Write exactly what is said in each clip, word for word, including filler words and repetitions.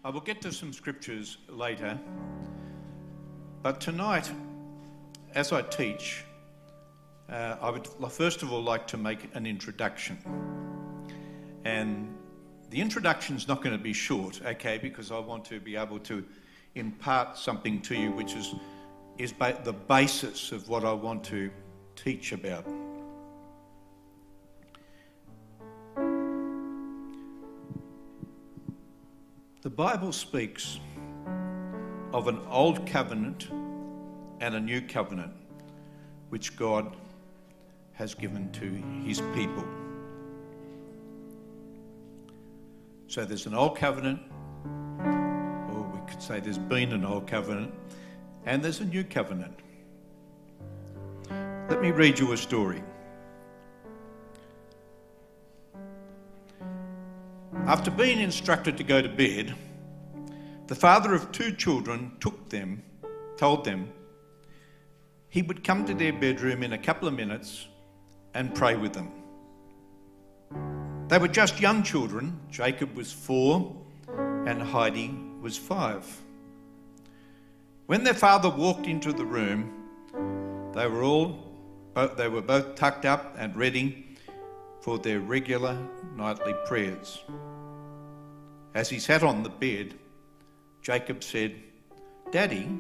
I will get to some scriptures later, but tonight, as I teach, uh, I would first of all like to make an introduction. And the introduction is not going to be short, okay, because I want to be able to impart something to you which is, is ba- the basis of what I want to teach about. The Bible speaks of an old covenant and a new covenant which God has given to his people. So there's an old covenant, or we could say there's been an old covenant, and there's a new covenant. Let me read you a story. After being instructed to go to bed, the father of two children took them, told them he would come to their bedroom in a couple of minutes and pray with them. They were just young children. Jacob was four and Heidi was five. When their father walked into the room, they were all they were both tucked up and ready for their regular nightly prayers. As he sat on the bed, Jacob said, "Daddy,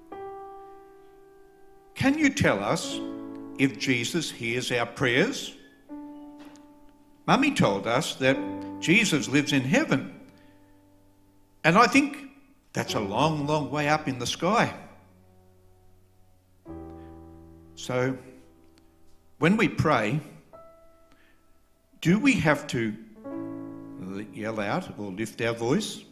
can you tell us if Jesus hears our prayers? Mummy told us that Jesus lives in heaven, and I think that's a long, long way up in the sky. So, when we pray, do we have to yell out or lift our voice?"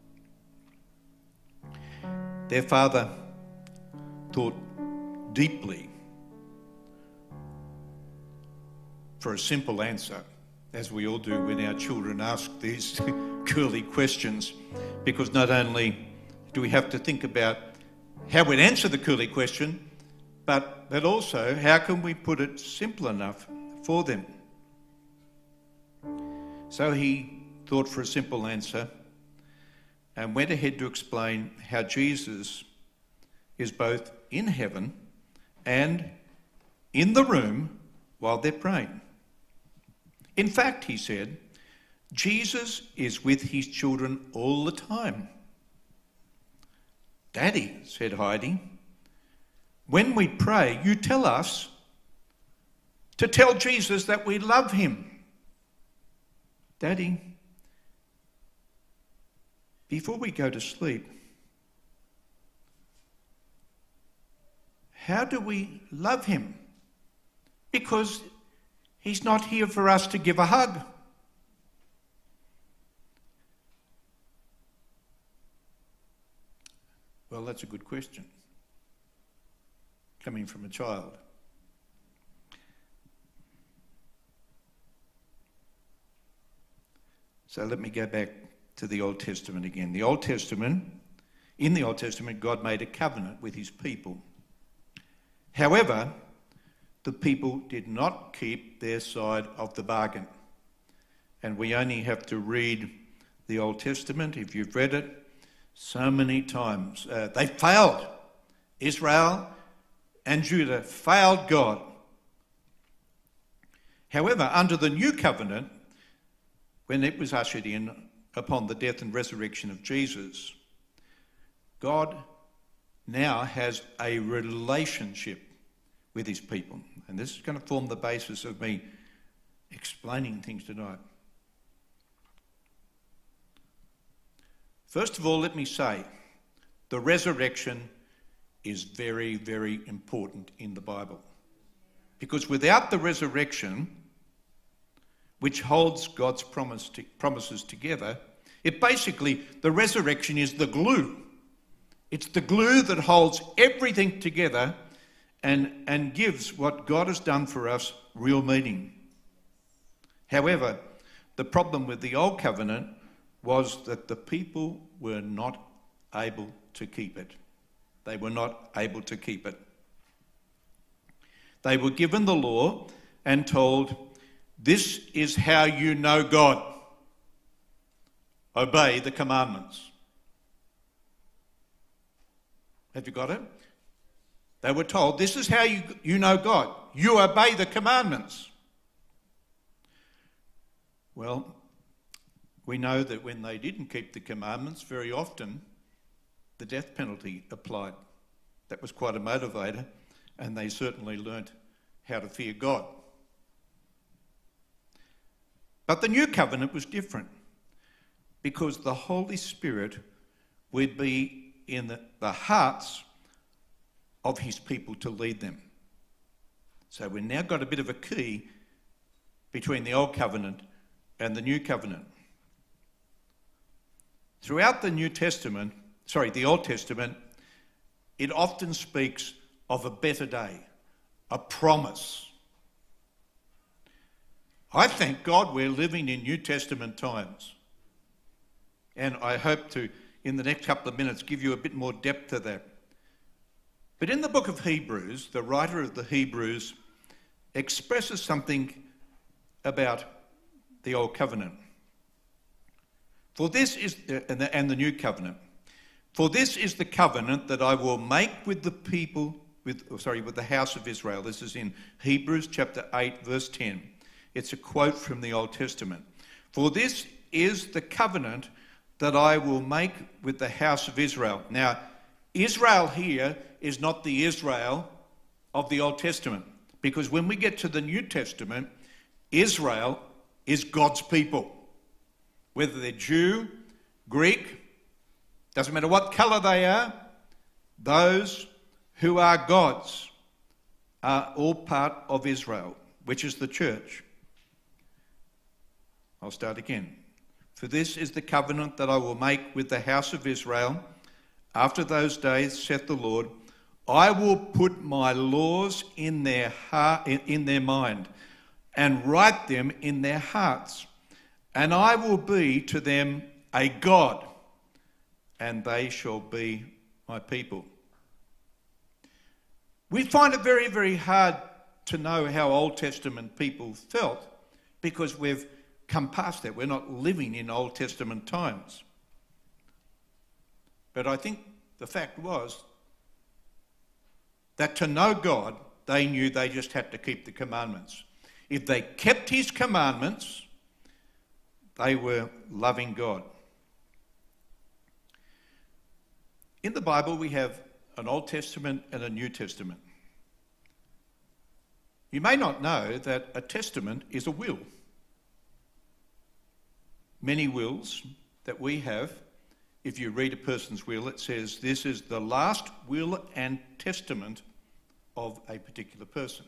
Their father thought deeply for a simple answer, as we all do when our children ask these curly questions, because not only do we have to think about how we'd answer the curly question, but, but also how can we put it simple enough for them. So he thought for a simple answer and went ahead to explain how Jesus is both in heaven and in the room while they're praying. In fact, he said, Jesus is with his children all the time. "Daddy," said Heidi, "when we pray, you tell us to tell Jesus that we love him." "Daddy, before we go to sleep, how do we love him? Because he's not here for us to give a hug." Well, that's a good question, coming from a child. So let me go back to the Old Testament again. The Old Testament, in the Old Testament, God made a covenant with his people. However, the people did not keep their side of the bargain. And we only have to read the Old Testament, if you've read it, so many times. Uh, they failed. Israel and Judah failed God. However, under the new covenant, when it was ushered in upon the death and resurrection of Jesus, God now has a relationship with his people. And this is going to form the basis of me explaining things tonight. First of all, let me say, the resurrection is very, very important in the Bible. Because without the resurrection, which holds God's promise to, promises together, it basically, the resurrection is the glue. It's the glue that holds everything together and, and gives what God has done for us real meaning. However, the problem with the old covenant was that the people were not able to keep it. They were not able to keep it. They were given the law and told, "This is how you know God. Obey the commandments." Have you got it? They were told, this is how you, you know God. You obey the commandments. Well, we know that when they didn't keep the commandments, very often the death penalty applied. That was quite a motivator, and they certainly learnt how to fear God. But the new covenant was different, because the Holy Spirit would be in the, the hearts of his people to lead them. So we've now got a bit of a key between the Old Covenant and the New Covenant. Throughout the New Testament, sorry, the Old Testament, it often speaks of a better day, a promise. I thank God we're living in New Testament times. And I hope to, in the next couple of minutes, give you a bit more depth to that. But in the book of Hebrews, the writer of the Hebrews expresses something about the Old Covenant. For this is, uh, and, the, and the New Covenant. For this is the covenant that I will make with the people, with oh, sorry, with the house of Israel. This is in Hebrews chapter eight, verse ten. It's a quote from the Old Testament. For this is the covenant that I will make with the house of Israel. Now, Israel here is not the Israel of the Old Testament, because when we get to the New Testament, Israel is God's people. Whether they're Jew, Greek, doesn't matter what colour they are, those who are God's are all part of Israel, which is the church. I'll start again. For this is the covenant that I will make with the house of Israel. After those days, saith the Lord, I will put my laws in their heart, in their mind, and write them in their hearts. And I will be to them a God, and they shall be my people. We find it very, very hard to know how Old Testament people felt, because we've come past that. We're not living in Old Testament times. But I think the fact was that to know God, they knew they just had to keep the commandments. If they kept his commandments, they were loving God. In the Bible, we have an Old Testament and a New Testament. You may not know that a testament is a will. Many wills that we have, if you read a person's will, it says this is the last will and testament of a particular person.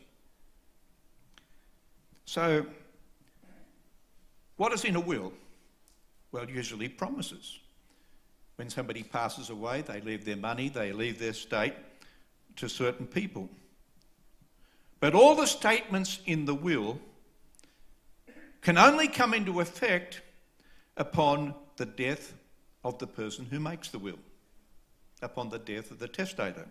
So, what is in a will? Well, usually promises. When somebody passes away, they leave their money, they leave their estate to certain people. But all the statements in the will can only come into effect upon the death of the person who makes the will, upon the death of the testator.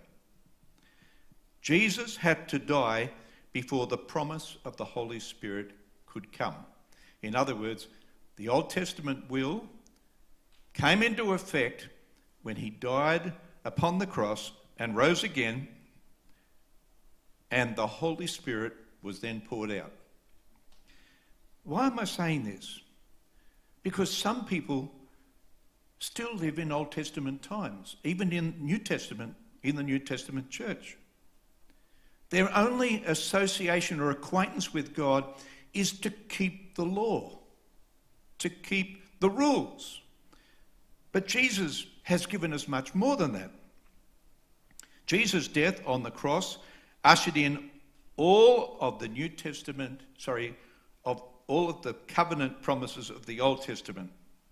Jesus had to die before the promise of the Holy Spirit could come. In other words, the Old Testament will came into effect when he died upon the cross and rose again, and the Holy Spirit was then poured out. Why am I saying this? Because some people still live in Old Testament times, even in New Testament, in the New Testament church. Their only association or acquaintance with God is to keep the law, to keep the rules. But Jesus has given us much more than that. Jesus' death on the cross ushered in all of the New Testament, sorry, of all of the covenant promises of the Old Testament.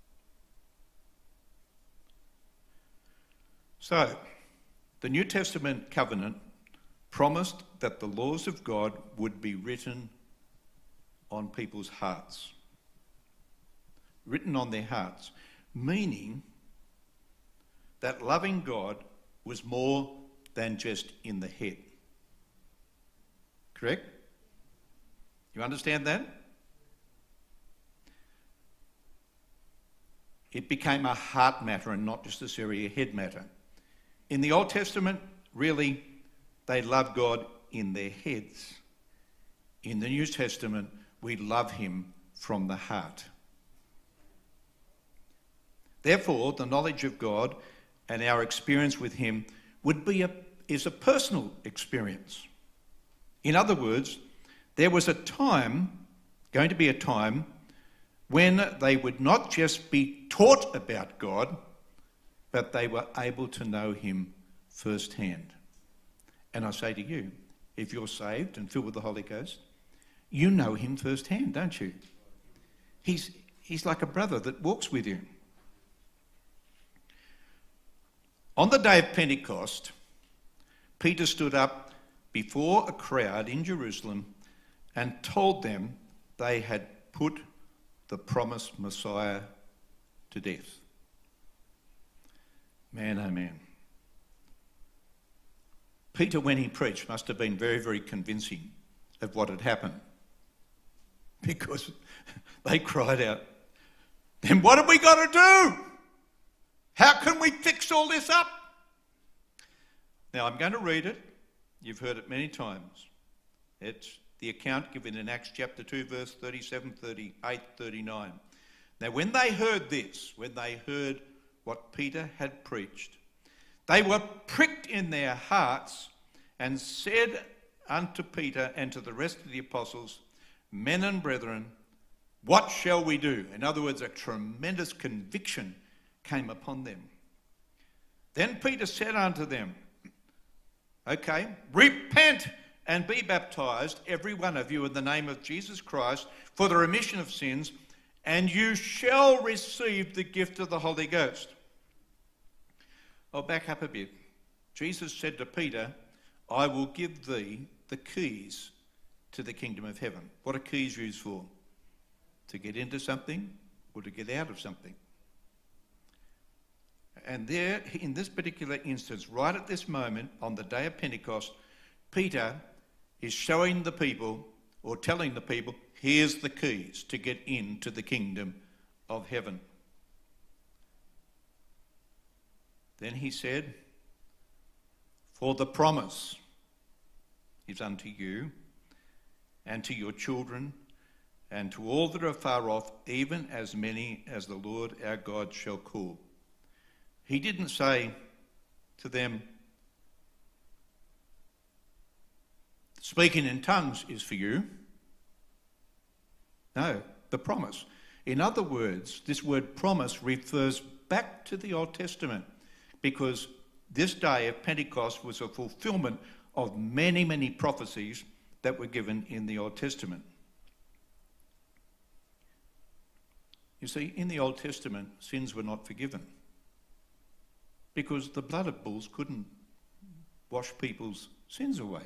So, the New Testament covenant promised that the laws of God would be written on people's hearts. Written on their hearts, meaning that loving God was more than just in the head. Correct? You understand that? It became a heart matter and not just necessarily a head matter. In the Old Testament, really, they loved God in their heads. In the New Testament, we love him from the heart. Therefore, the knowledge of God and our experience with him would be a, is a personal experience. In other words, there was a time, going to be a time, when they would not just be taught about God, but they were able to know him firsthand. And I say to you, if you're saved and filled with the Holy Ghost, you know him firsthand, don't you? He's, he's like a brother that walks with you. On the day of Pentecost, Peter stood up before a crowd in Jerusalem and told them they had put the promised Messiah to death. Man, oh man. Peter, when he preached, must have been very, very convincing of what had happened, because they cried out, then what have we got to do? How can we fix all this up? Now, I'm going to read it. You've heard it many times. It's the account given in Acts chapter two, verse thirty-seven, thirty-eight, thirty-nine. Now, when they heard this, when they heard what Peter had preached, they were pricked in their hearts and said unto Peter and to the rest of the apostles, men and brethren, what shall we do? In other words, a tremendous conviction came upon them. Then Peter said unto them, okay, repent and be baptized, every one of you, in the name of Jesus Christ, for the remission of sins, and you shall receive the gift of the Holy Ghost. I'll back up a bit. Jesus said to Peter, I will give thee the keys to the kingdom of heaven. What are keys used for? To get into something or to get out of something? And there, in this particular instance, right at this moment, on the day of Pentecost, Peter is showing the people, or telling the people, here's the keys to get into the kingdom of heaven. Then he said, for the promise is unto you, and to your children, and to all that are far off, even as many as the Lord our God shall call. He didn't say to them, speaking in tongues is for you. No, the promise. In other words, this word promise refers back to the Old Testament, because this day of Pentecost was a fulfillment of many, many prophecies that were given in the Old Testament. You see, in the Old Testament, sins were not forgiven, because the blood of bulls couldn't wash people's sins away.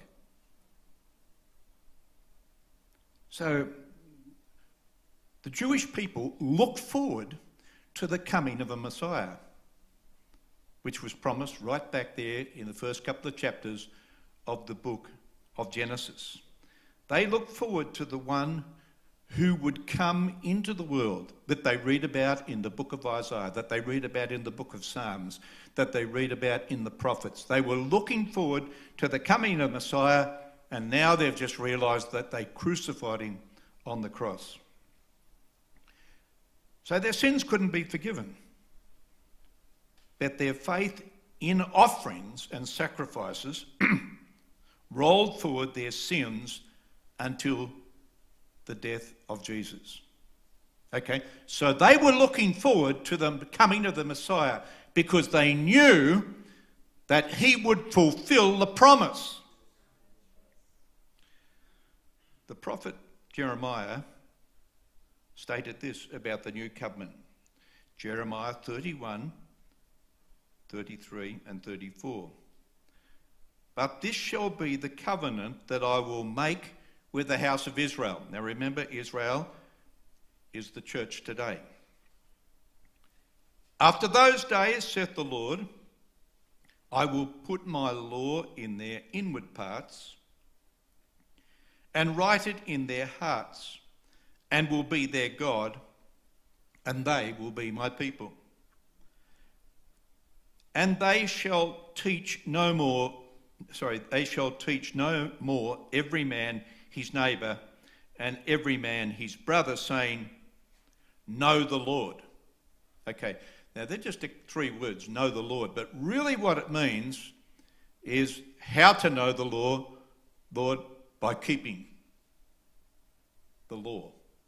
So the Jewish people looked forward to the coming of a Messiah, which was promised right back there in the first couple of chapters of the book of Genesis. They looked forward to the one who would come into the world that they read about in the book of Isaiah, that they read about in the book of Psalms, that they read about in the prophets. They were looking forward to the coming of Messiah, and now they've just realised that they crucified him on the cross. So their sins couldn't be forgiven, but their faith in offerings and sacrifices rolled forward their sins until the death of Jesus. Okay, so they were looking forward to the coming of the Messiah because they knew that he would fulfill the promise. The prophet Jeremiah stated this about the new covenant. Jeremiah thirty-one, thirty-three and thirty-four. But this shall be the covenant that I will make with the house of Israel. Now remember, Israel is the church today. After those days, saith the Lord, I will put my law in their inward parts and write it in their hearts, and will be their God, and they will be my people. And they shall teach no more, sorry, they shall teach no more every man his neighbour and every man his brother, saying, know the Lord. Okay, now they're just three words, know the Lord, but really what it means is how to know the law, Lord, by keeping the law.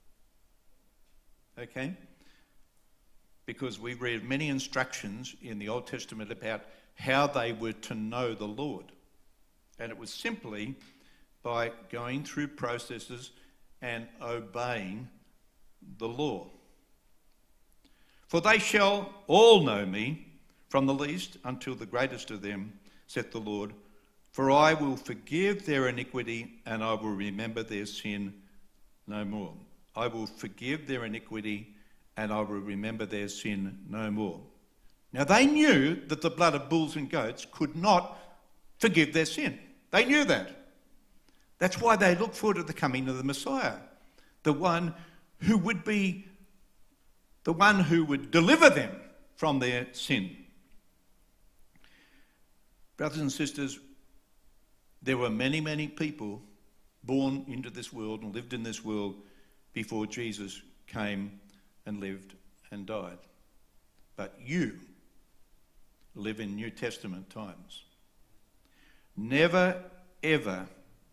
Okay? Because we read many instructions in the Old Testament about how they were to know the Lord. And it was simply by going through processes and obeying the law. For they shall all know me, from the least until the greatest of them, saith the Lord. For I will forgive their iniquity, and I will remember their sin no more. I will forgive their iniquity, and I will remember their sin no more. Now they knew that the blood of bulls and goats could not forgive their sin. They knew that. That's why they looked forward to the coming of the Messiah, the one who would be, the one who would deliver them from their sin. Brothers and sisters, there were many, many people born into this world and lived in this world before Jesus came and lived and died. But you live in New Testament times. Never, ever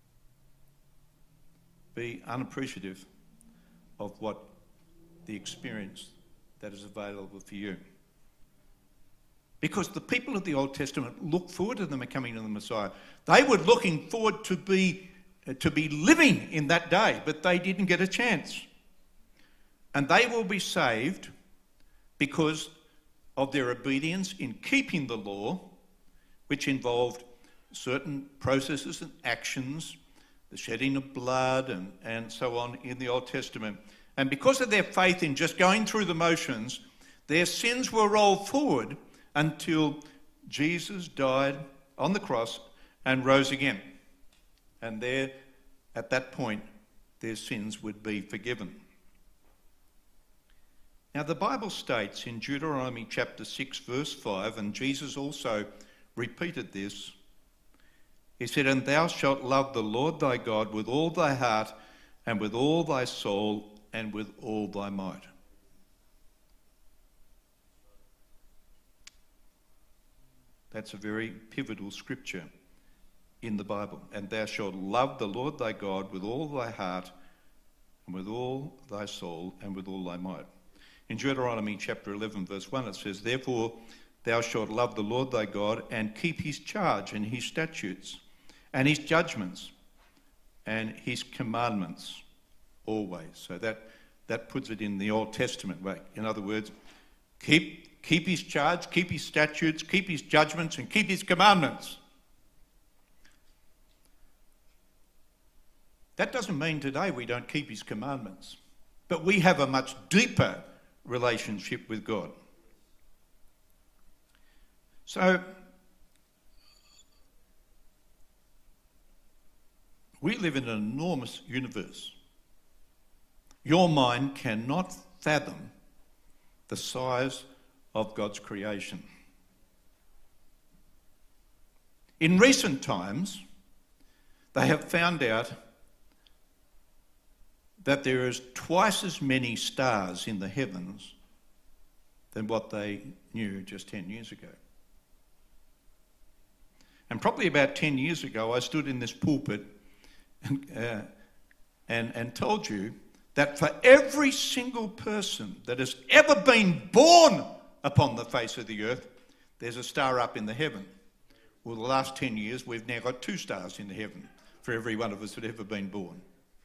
be unappreciative of what the experience that is available for you. Because the people of the Old Testament looked forward to the coming of the Messiah. They were looking forward to be, to be living in that day, but they didn't get a chance. And they will be saved because of their obedience in keeping the law, which involved certain processes and actions, the shedding of blood and, and so on in the Old Testament. And because of their faith in just going through the motions, their sins were rolled forward until Jesus died on the cross and rose again. And there, at that point, their sins would be forgiven. Now, the Bible states in Deuteronomy chapter six, verse five, and Jesus also repeated this, he said, and thou shalt love the Lord thy God with all thy heart and with all thy soul and with all thy might. That's a very pivotal scripture in the Bible. And thou shalt love the Lord thy God with all thy heart and with all thy soul and with all thy might. In Deuteronomy chapter eleven, verse one, it says, therefore thou shalt love the Lord thy God and keep his charge and his statutes and his judgments and his commandments always. So that, that puts it in the Old Testament way. In other words, keep, keep his charge, keep his statutes, keep his judgments and keep his commandments. That doesn't mean today we don't keep his commandments, but we have a much deeper relationship with God. So, we live in an enormous universe. Your mind cannot fathom the size of God's creation. In recent times, they have found out that there is twice as many stars in the heavens than what they knew just ten years ago. And probably about ten years ago, I stood in this pulpit and, uh, and, and told you that for every single person that has ever been born upon the face of the earth, there's a star up in the heaven. Well, the last ten years, we've now got two stars in the heaven for every one of us that ever been born.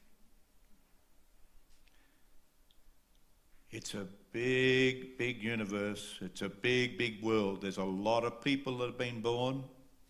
It's a big, big universe. It's a big, big world. There's a lot of people that have been born.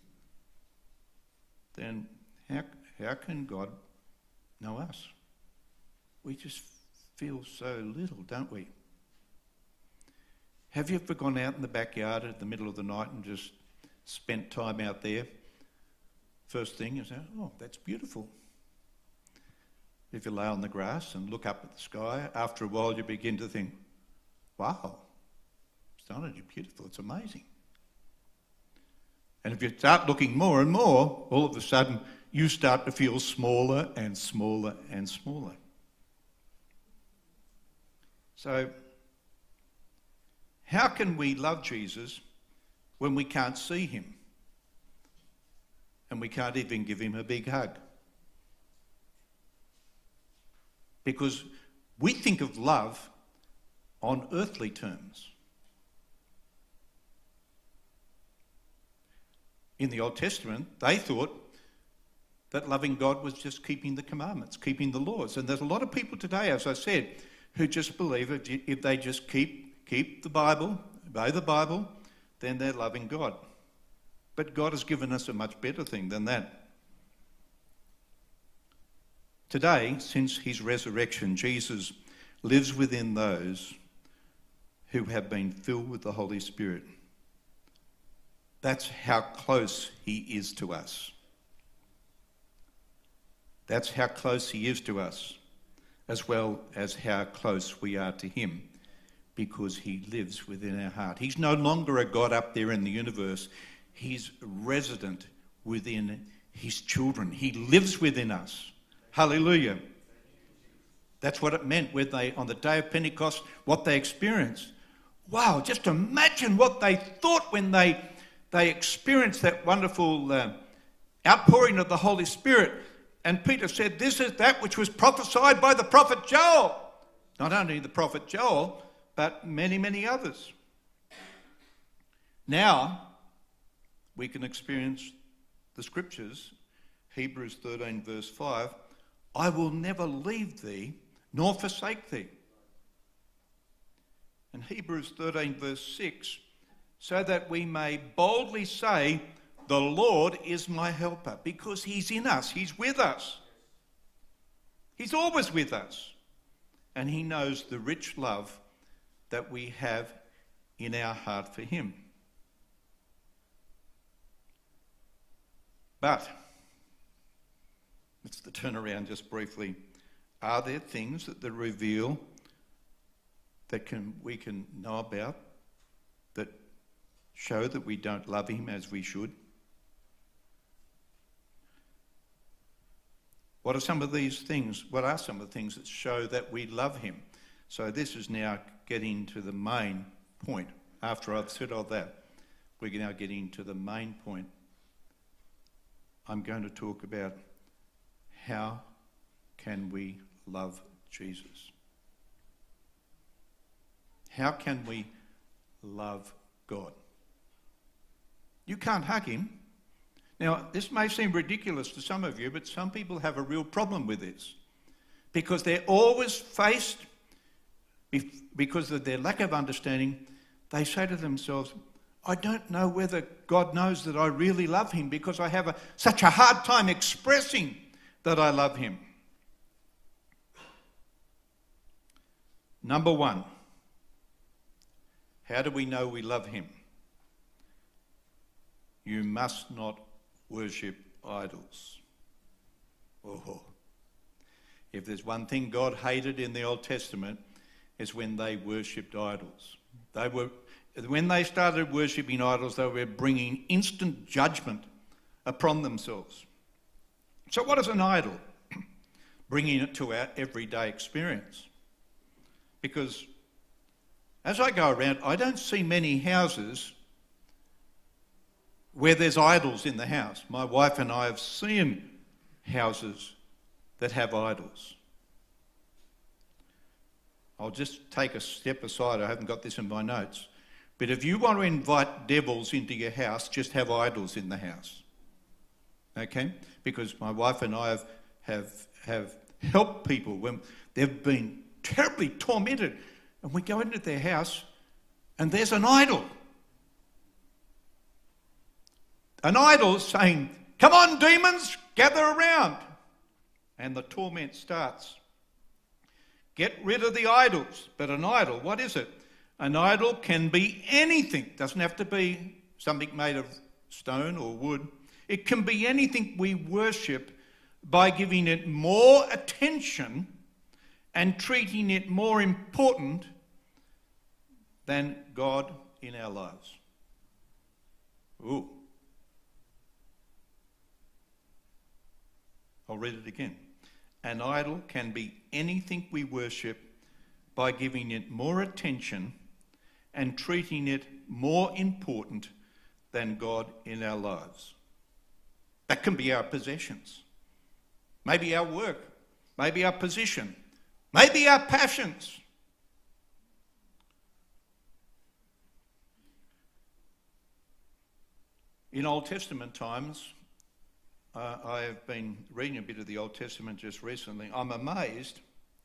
Then how, how can God know us? We just feel so little, don't we? Have you ever gone out in the backyard at the middle of the night and just spent time out there? First thing you say, oh, that's beautiful. If you lay on the grass and look up at the sky, after a while you begin to think, wow, it's not only beautiful, it's amazing. And if you start looking more and more, all of a sudden you start to feel smaller and smaller and smaller. So, how can we love Jesus when we can't see him? And we can't even give him a big hug? Because we think of love on earthly terms. In the Old Testament, they thought that loving God was just keeping the commandments, keeping the laws. And there's a lot of people today, as I said, who just believe that if they just keep, keep the Bible, obey the Bible, then they're loving God. But God has given us a much better thing than that. Today, since his resurrection, Jesus lives within those who have been filled with the Holy Spirit. That's how close he is to us. That's how close he is to us, as well as how close we are to him, because he lives within our heart. He's no longer a God up there in the universe. He's resident within his children. He lives within us. Hallelujah. That's what it meant when they, on the day of Pentecost, what they experienced. Wow, just imagine what they thought when they, they experienced that wonderful uh, outpouring of the Holy Spirit. And Peter said, this is that which was prophesied by the prophet Joel. Not only the prophet Joel, but many, many others. Now, we can experience the scriptures. Hebrews thirteen verse five, I will never leave thee nor forsake thee. And Hebrews thirteen verse six, so that we may boldly say, the Lord is my helper, because he's in us, he's with us. He's always with us. And he knows the rich love that we have in our heart for him. But, let's turn around just briefly. Are there things that they reveal that can we can know about that show that we don't love him as we should? What are some of these things? What are some of the things that show that we love him? So this is now getting to the main point. After I've said all that, we're now getting to the main point. I'm going to talk about how can we love Jesus? How can we love God? You can't hug him. Now, this may seem ridiculous to some of you, but some people have a real problem with this because they're always faced, because of their lack of understanding, they say to themselves, I don't know whether God knows that I really love him because I have a, such a hard time expressing that I love him. Number one, how do we know we love him? You must not worship idols. Oh, if there's one thing God hated in the Old Testament, is when they worshipped idols. They were, when they started worshipping idols, they were bringing instant judgment upon themselves. So what is an idol? Bringing it to our everyday experience. Because as I go around, I don't see many houses where there's idols in the house. My wife and I have seen houses that have idols. I'll just take a step aside. I haven't got this in my notes. But if you want to invite devils into your house, just have idols in the house. Okay? Because my wife and I have, have, have helped people when they've been terribly tormented. And we go into their house and there's an idol. An idol saying, come on demons, gather around. And the torment starts. Get rid of the idols. But an idol, what is it? An idol can be anything. Doesn't have to be something made of stone or wood. It can be anything we worship by giving it more attention and treating it more important than God in our lives. Ooh. I'll read it again. An idol can be anything we worship by giving it more attention and treating it more important than God in our lives. That can be our possessions, maybe our work, maybe our position, maybe our passions. In Old Testament times, uh, I have been reading a bit of the Old Testament just recently. I'm amazed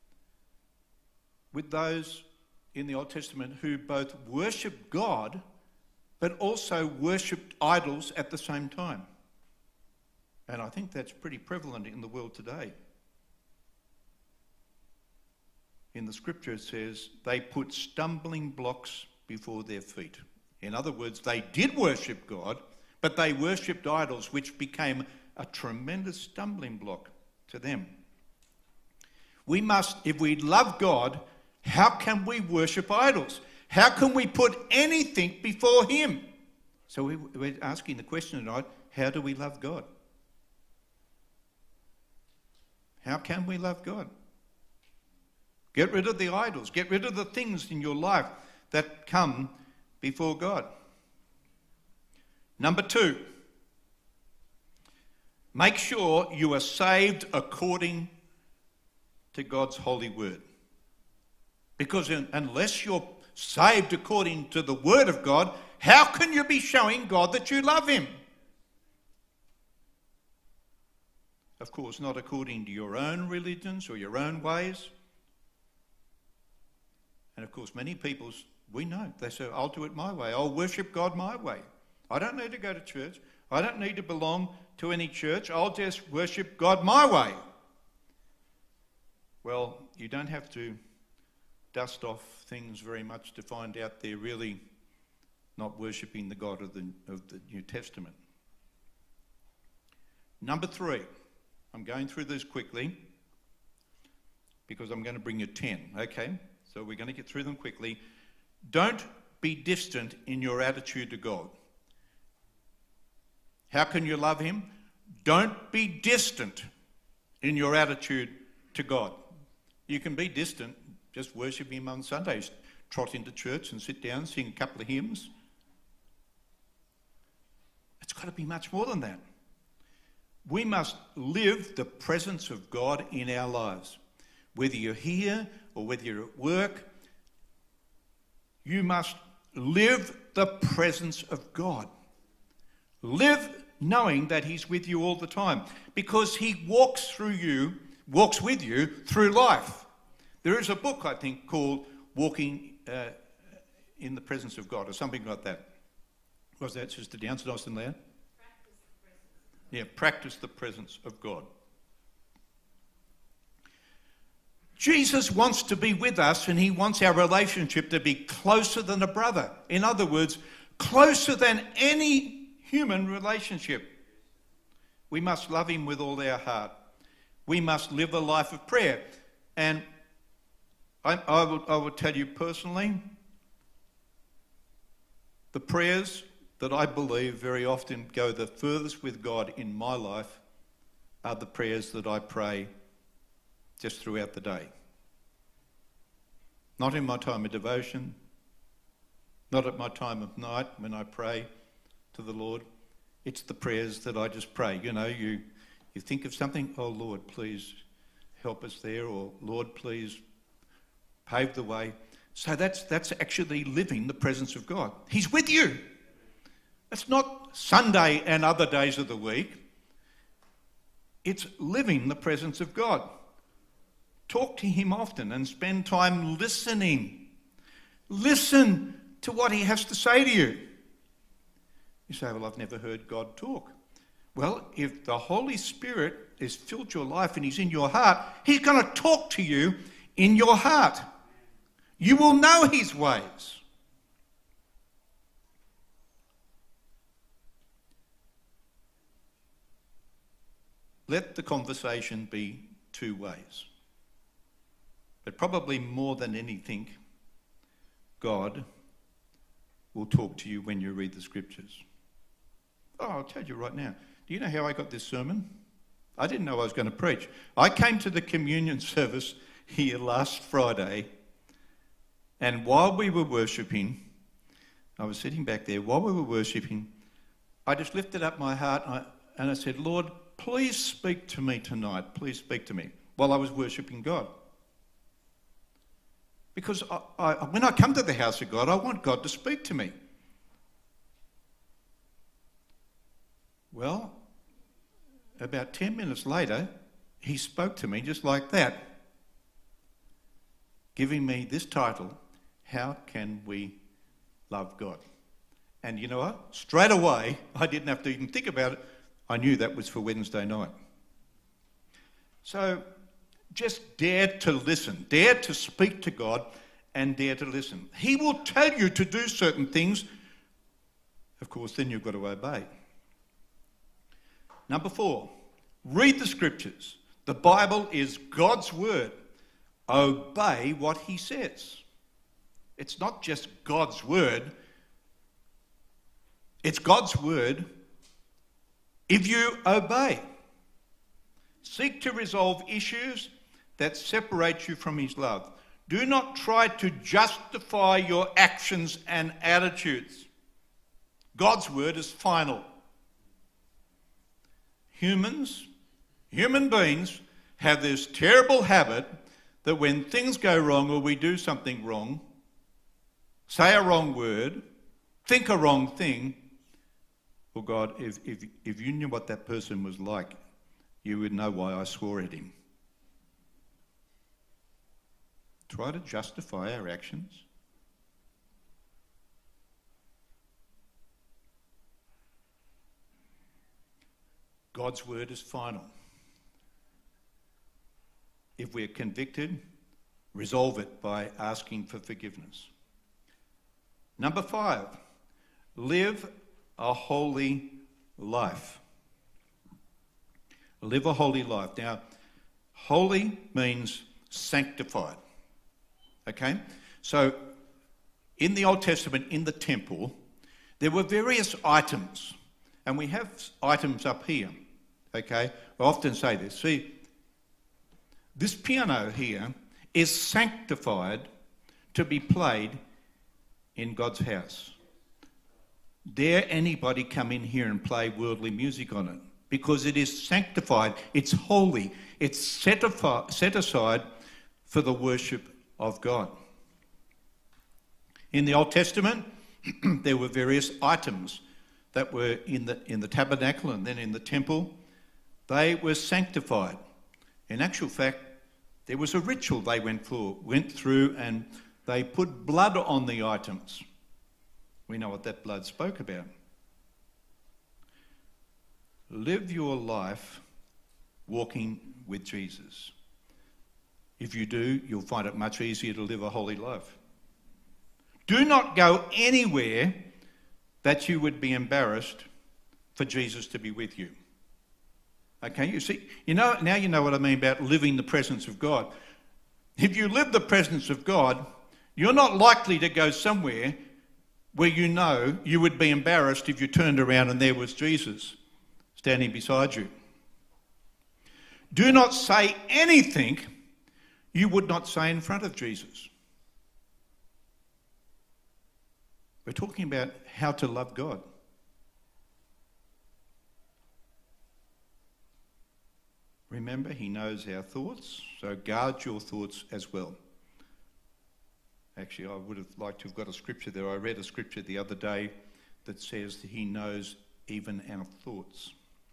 with those in the Old Testament who both worshipped God but also worshipped idols at the same time. And I think that's pretty prevalent in the world today. In the scripture it says, they put stumbling blocks before their feet. In other words, they did worship God, but they worshipped idols, which became a tremendous stumbling block to them. We must, if we love God, how can we worship idols? How can we put anything before him? So we, we're asking the question tonight, how do we love God? How can we love God? Get rid of the idols. Get rid of the things in your life that come before God. Number two, make sure you are saved according to God's holy word. Because in, unless you're saved according to the word of God, how can you be showing God that you love him? Of course, not according to your own religions or your own ways. And of course, many people, we know, they say, I'll do it my way. I'll worship God my way. I don't need to go to church. I don't need to belong to any church. I'll just worship God my way. Well, you don't have to dust off things very much to find out they're really not worshipping the God of the, of the New Testament. Number three, I'm going through this quickly because I'm going to bring you ten, okay? So we're going to get through them quickly. Don't be distant in your attitude to God. How can you love him? Don't be distant in your attitude to God. You can be distant, just worship him on Sundays, trot into church and sit down, sing a couple of hymns. It's got to be much more than that. We must live the presence of God in our lives. Whether you're here or whether you're at work, you must live the presence of God. Live knowing that he's with you all the time, because he walks through you, walks with you through life. There is a book, I think, called Walking uh, in the Presence of God, or something like that. Was that Sister Downson, nice and loud? Yeah, practice the presence of God. Jesus wants to be with us, and he wants our relationship to be closer than a brother. In other words, closer than any human relationship. We must love him with all our heart. We must live a life of prayer. And I, I, will, I will tell you personally, the prayers that I believe very often go the furthest with God in my life are the prayers that I pray just throughout the day. Not in my time of devotion, not at my time of night when I pray to the Lord. It's the prayers that I just pray. You know, you, you think of something, oh Lord, please help us there, or Lord, please pave the way. So that's that's actually living the presence of God. He's with you. It's not Sunday and other days of the week. It's living the presence of God. Talk to him often and spend time listening. Listen to what he has to say to you. You say, well, I've never heard God talk. Well, if the Holy Spirit has filled your life and he's in your heart, he's going to talk to you in your heart. You will know his ways. Let the conversation be two ways. But probably more than anything, God will talk to you when you read the scriptures. Oh, I'll tell you right now. Do you know how I got this sermon? I didn't know I was going to preach. I came to the communion service here last Friday, and while we were worshipping, I was sitting back there, while we were worshipping, I just lifted up my heart and I, and I said, Lord, please speak to me tonight. Please speak to me, while I was worshipping God. Because I, I, when I come to the house of God, I want God to speak to me. Well, about ten minutes later, he spoke to me just like that, giving me this title, How Can We Love God? And you know what? Straight away, I didn't have to even think about it. I knew that was for Wednesday night. So just dare to listen, dare to speak to God and dare to listen. He will tell you to do certain things. Of course, then you've got to obey. Number four, read the scriptures. The Bible is God's word. Obey what he says. It's not just God's word. It's God's word if you obey. Seek to resolve issues that separate you from his love. Do not try to justify your actions and attitudes. God's word is final. Humans, human beings, have this terrible habit that when things go wrong or we do something wrong, say a wrong word, think a wrong thing, well, God, if, if, if you knew what that person was like, you would know why I swore at him. Try to justify our actions. God's word is final. If we're convicted, resolve it by asking for forgiveness. Number five, live a holy life. Live a holy life. Now, holy means sanctified. Okay? So, in the Old Testament, in the temple, there were various items. And we have items up here. Okay? I often say this. See, this piano here is sanctified to be played in God's house. Dare anybody come in here and play worldly music on it? Because it is sanctified, it's holy, it's set, afi- set aside for the worship of God. In the Old Testament, there were various items that were in the, in the tabernacle and then in the temple. They were sanctified. In actual fact, there was a ritual they went through, went through and they put blood on the items. We know what that blood spoke about. Live your life walking with Jesus. If you do, you'll find it much easier to live a holy life. Do not go anywhere that you would be embarrassed for Jesus to be with you. Okay, you see, you know, now you know what I mean about living the presence of God. If you live the presence of God, you're not likely to go somewhere where you know you would be embarrassed if you turned around and there was Jesus standing beside you. Do not say anything you would not say in front of Jesus. We're talking about how to love God. Remember, he knows our thoughts, so guard your thoughts as well. Actually, I would have liked to have got a scripture there. I read a scripture the other day that says that he knows even our thoughts.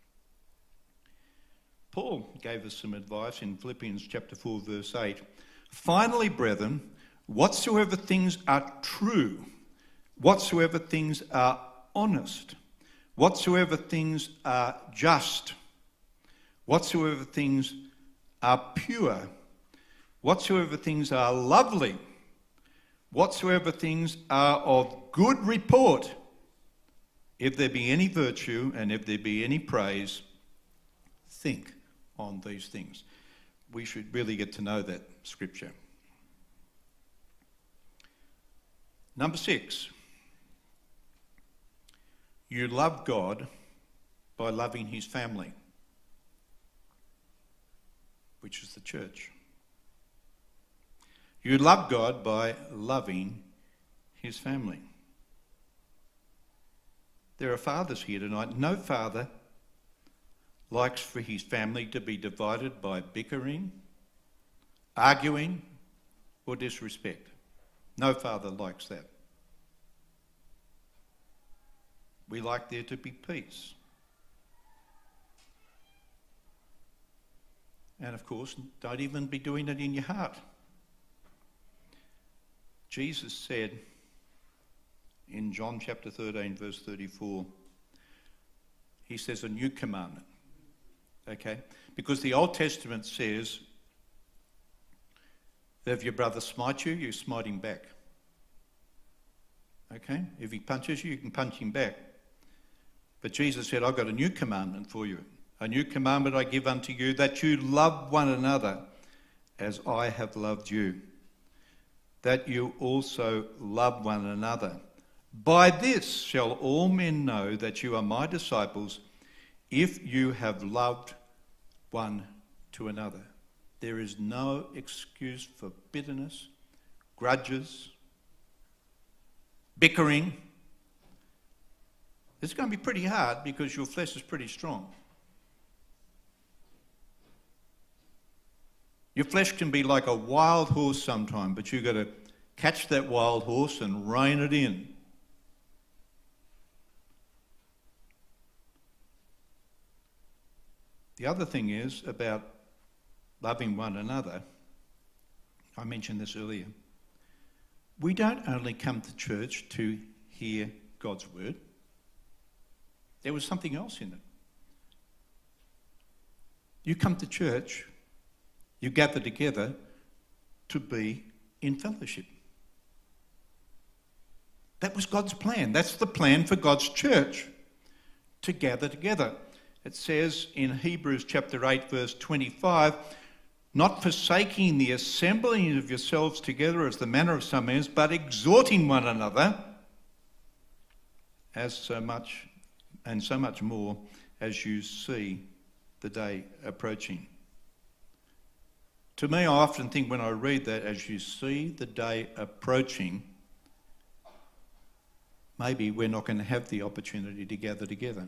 Paul gave us some advice in Philippians chapter four, verse eight. Finally, brethren, whatsoever things are true, whatsoever things are honest, whatsoever things are just, whatsoever things are pure, whatsoever things are lovely, whatsoever things are of good report, if there be any virtue and if there be any praise, think on these things. We should really get to know that scripture. Number six, you love God by loving his family. which is the church. You love God by loving his family. There are fathers here tonight. No father likes for his family to be divided by bickering, arguing, or disrespect. No father likes that. We like there to be peace. And of course, don't even be doing it in your heart. Jesus said in John chapter thirteen, verse thirty-four, he says a new commandment. Okay? Because the Old Testament says that if your brother smites you, you smite him back. Okay? If he punches you, you can punch him back. But Jesus said, I've got a new commandment for you. A new commandment I give unto you, that you love one another as I have loved you. That you also love one another. By this shall all men know that you are my disciples, if you have loved one to another. There is no excuse for bitterness, grudges, bickering. It's going to be pretty hard because your flesh is pretty strong. Your flesh can be like a wild horse sometime, but you've got to catch that wild horse and rein it in. The other thing is about loving one another. I mentioned this earlier. We don't only come to church to hear God's word. There was something else in it. You come to church, you gather together to be in fellowship. That was God's plan. That's the plan for God's church, to gather together. It says in Hebrews chapter eight, verse twenty-five, not forsaking the assembling of yourselves together as the manner of some is, but exhorting one another, as so much and so much more as you see the day approaching. To me, I often think when I read that, as you see the day approaching, maybe we're not going to have the opportunity to gather together.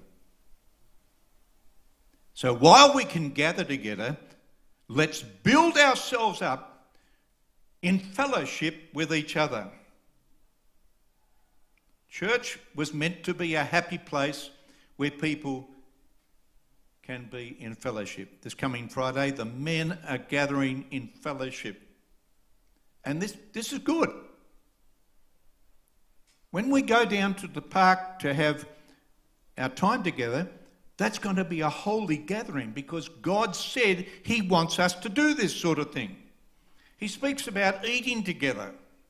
So while we can gather together, let's build ourselves up in fellowship with each other. Church was meant to be a happy place where people can be in fellowship. This coming Friday, the men are gathering in fellowship. And this, this is good. When we go down to the park to have our time together, that's going to be a holy gathering because God said he wants us to do this sort of thing. He speaks about eating together.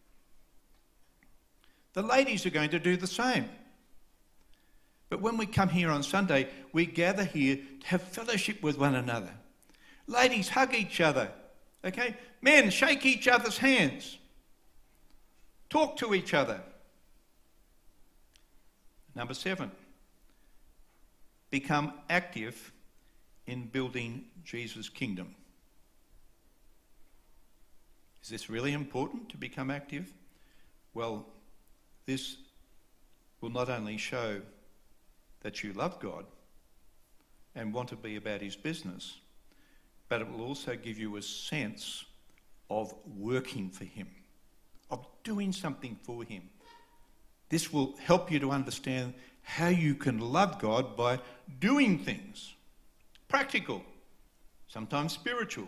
The ladies are going to do the same. But when we come here on Sunday, we gather here to have fellowship with one another. Ladies, hug each other. Okay? Men, shake each other's hands. Talk to each other. Number seven, become active in building Jesus' kingdom. Is this really important to become active? Well, this will not only show that you love God and want to be about his business, but it will also give you a sense of working for him, of doing something for him. This will help you to understand how you can love God by doing things. Practical, sometimes spiritual.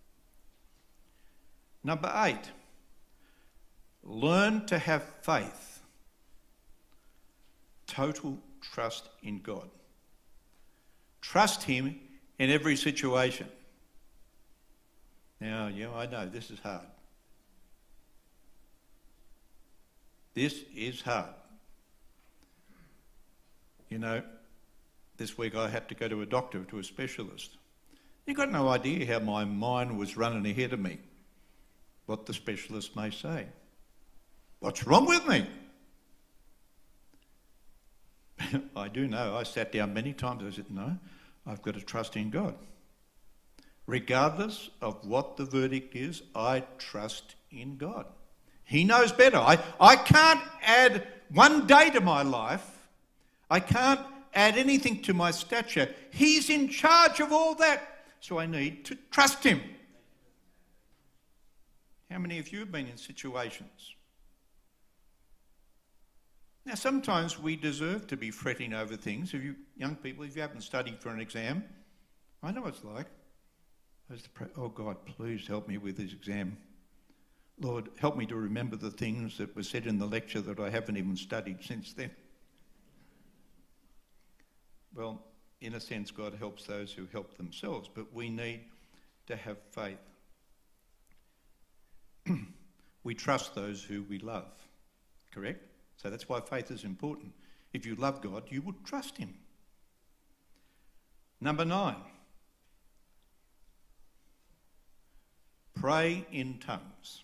Number eight, learn to have faith. Total trust in God. Trust him in every situation. Now, yeah, I know this is hard. This is hard. You know, this week I had to go to a doctor, to a specialist. You've got no idea how my mind was running ahead of me, what the specialist may say. What's wrong with me? I do know. I sat down many times. I said, no, I've got to trust in God. regardless of what the verdict is, I trust in God. He knows better. I, I can't add one day to my life. I can't add anything to my stature. He's in charge of all that. So I need to trust him. How many of you have been in situations? Now, sometimes we deserve to be fretting over things. If you young people, if you haven't studied for an exam, I know what it's like. I used to pray, oh God, please help me with this exam. Lord, help me to remember the things that were said in the lecture that I haven't even studied since then. Well, in a sense, God helps those who help themselves, but we need to have faith. We trust those who we love, correct? So that's why faith is important. If you love God, you would trust him. Number nine, pray in tongues.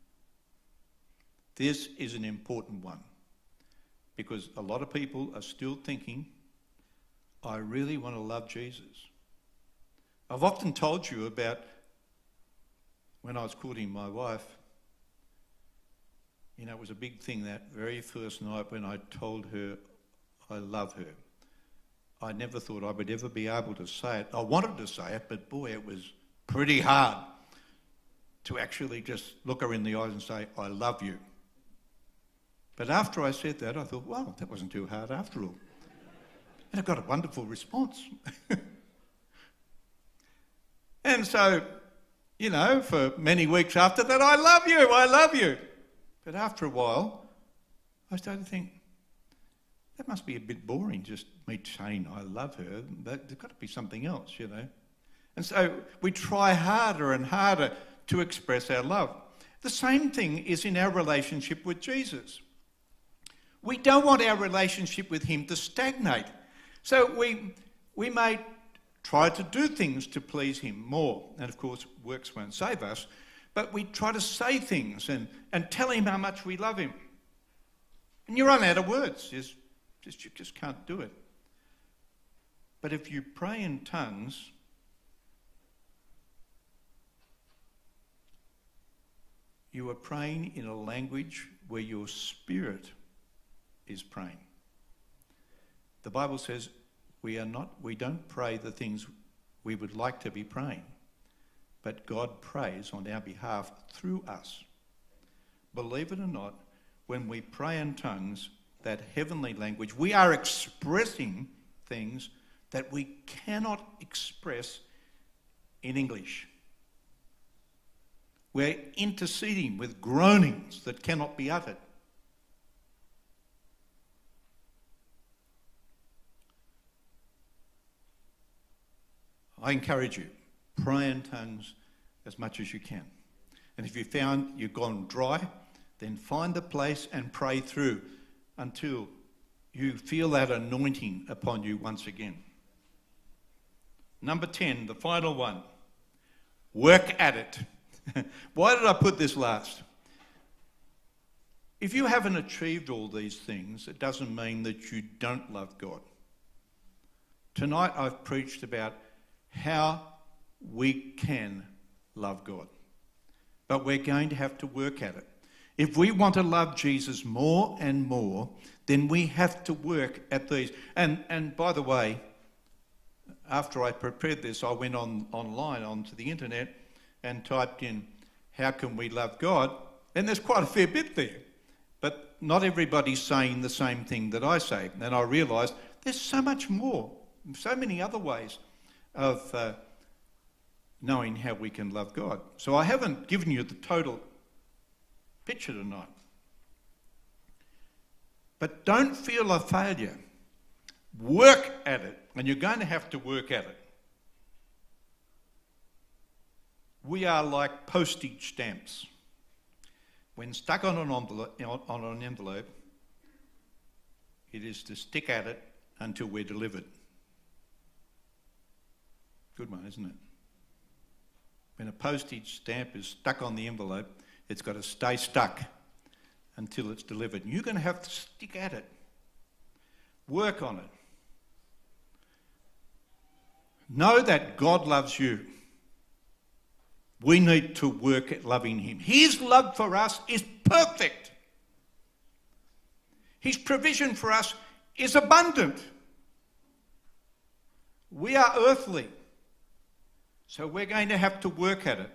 This is an important one because a lot of people are still thinking, I really want to love Jesus. I've often told you about when I was courting my wife. You know, it was a big thing that very first night when I told her I love her. I never thought I would ever be able to say it. I wanted to say it, but boy, it was pretty hard to actually just look her in the eyes and say, I love you. But after I said that, I thought, well, that wasn't too hard after all. And I got a wonderful response. And so, you know, for many weeks after that, I love you, I love you. But after a while, I started to think, that must be a bit boring, just me saying I love her. But there's got to be something else, you know. And so we try harder and harder to express our love. The same thing is in our relationship with Jesus. We don't want our relationship with him to stagnate. So we, we may try to do things to please him more. And of course, works won't save us. But we try to say things and, and tell him how much we love him. And you run out of words. Just, just, you just can't do it. But if you pray in tongues, you are praying in a language where your spirit is praying. The Bible says we are not, we don't pray the things we would like to be praying. But God prays on our behalf through us. Believe it or not, when we pray in tongues, that heavenly language, we are expressing things that we cannot express in English. We're interceding with groanings that cannot be uttered. I encourage you, pray in tongues as much as you can. And if you found you've gone dry, then find a place and pray through until you feel that anointing upon you once again. Number ten, the final one, work at it. Why did I put this last? If you haven't achieved all these things, it doesn't mean that you don't love God. Tonight I've preached about how we can love God. But we're going to have to work at it. If we want to love Jesus more and more, then we have to work at these. And and by the way, after I prepared this, I went on online onto the internet and typed in, how can we love God? And there's quite a fair bit there. But not everybody's saying the same thing that I say. And I realised there's so much more, so many other ways of uh, knowing how we can love God. So I haven't given you the total picture tonight. But don't feel a failure. Work at it, and you're going to have to work at it. We are like postage stamps. When stuck on an envelope, on an envelope, it is to stick at it until we're delivered. Good one, isn't it? When a postage stamp is stuck on the envelope, it's got to stay stuck until it's delivered. And you're going to have to stick at it. Work on it. Know that God loves you. We need to work at loving him. His love for us is perfect. His provision for us is abundant. We are earthly, so we're going to have to work at it.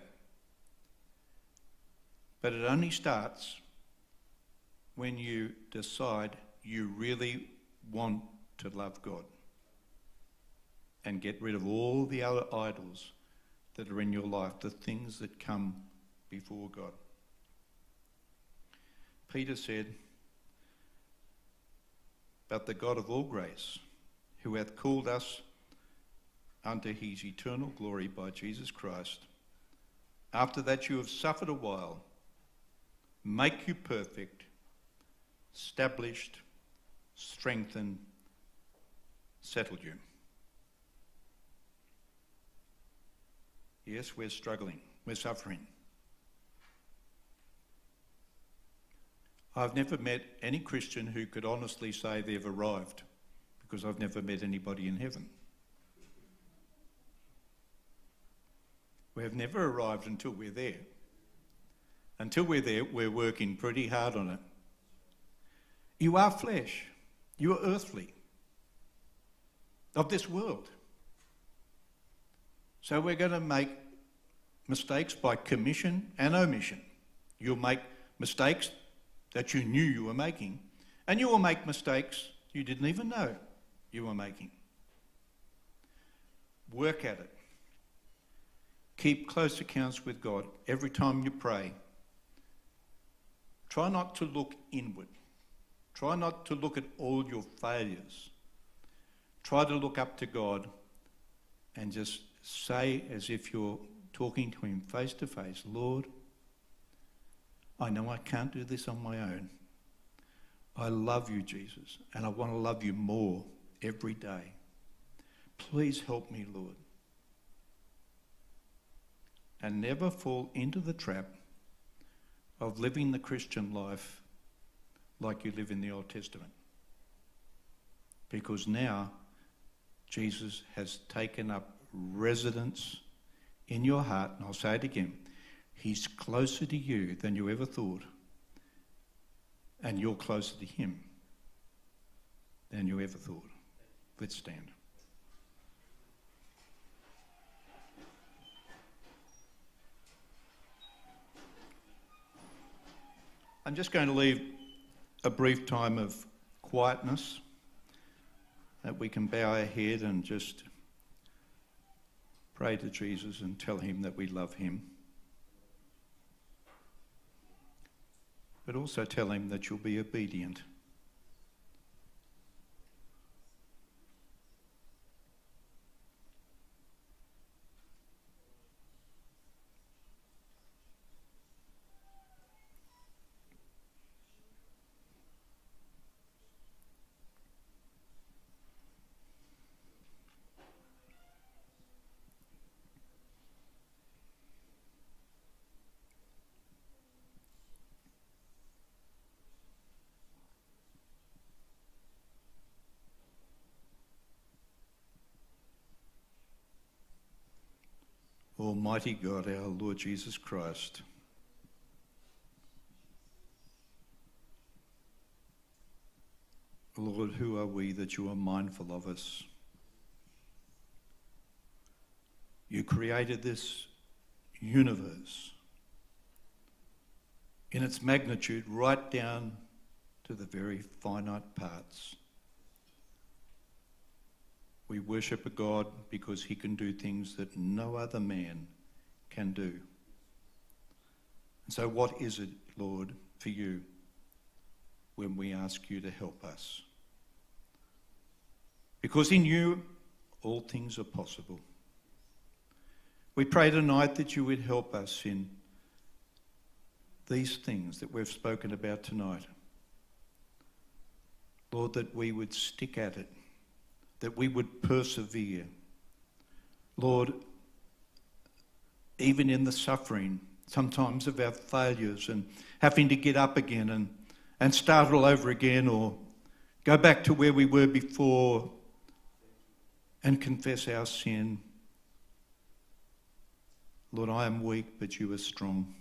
But it only starts when you decide you really want to love God and get rid of all the other idols that are in your life, the things that come before God. Peter said, "But the God of all grace, who hath called us unto his eternal glory by Jesus Christ, after that you have suffered a while, make you perfect, established, strengthened, settled you." Yes, we're struggling. We're suffering. I've never met any Christian who could honestly say they've arrived, because I've never met anybody in heaven. We have never arrived until we're there. Until we're there, we're working pretty hard on it. You are flesh. You are earthly. Of this world. So we're going to make mistakes by commission and omission. You'll make mistakes that you knew you were making, and you will make mistakes you didn't even know you were making. Work at it. Keep close accounts with God every time you pray. Try not to look inward. Try not to look at all your failures. Try to look up to God and just say, as if you're talking to him face to face, "Lord, I know I can't do this on my own. I love you, Jesus, and I want to love you more every day. Please help me, Lord." And never fall into the trap of living the Christian life like you live in the Old Testament. Because now Jesus has taken up residence in your heart, and I'll say it again, he's closer to you than you ever thought, and you're closer to him than you ever thought. Let's stand. I'm just going to leave a brief time of quietness that we can bow our head and just pray to Jesus and tell him that we love him. But also tell him that you'll be obedient. Almighty God, our Lord Jesus Christ, Lord, who are we that you are mindful of us? You created this universe in its magnitude right down to the very finite parts. We worship a God because he can do things that no other man can do. And so what is it, Lord, for you when we ask you to help us? Because in you, all things are possible. We pray tonight that you would help us in these things that we've spoken about tonight. Lord, that we would stick at it, that we would persevere. Lord, even in the suffering, sometimes of our failures and having to get up again and, and start all over again, or go back to where we were before and confess our sin. Lord, I am weak, but you are strong.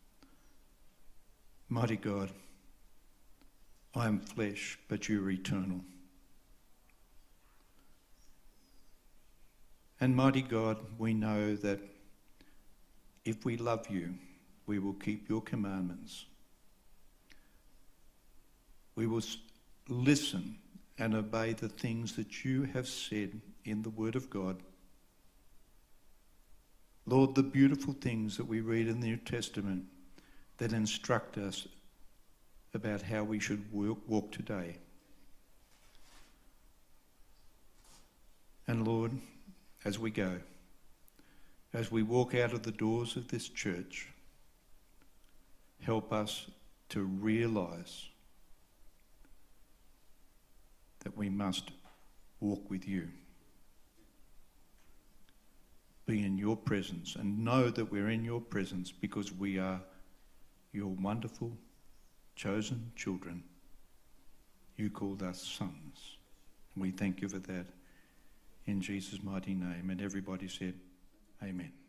Mighty God, I am flesh, but you are eternal. And mighty God, we know that if we love you, we will keep your commandments. We will listen and obey the things that you have said in the Word of God. Lord, the beautiful things that we read in the New Testament that instruct us about how we should walk today. And Lord, as we go, as we walk out of the doors of this church, help us to realise that we must walk with you, be in your presence, and know that we're in your presence because we are your wonderful, chosen children. You called us sons. We thank you for that in Jesus' mighty name. And everybody said, amen.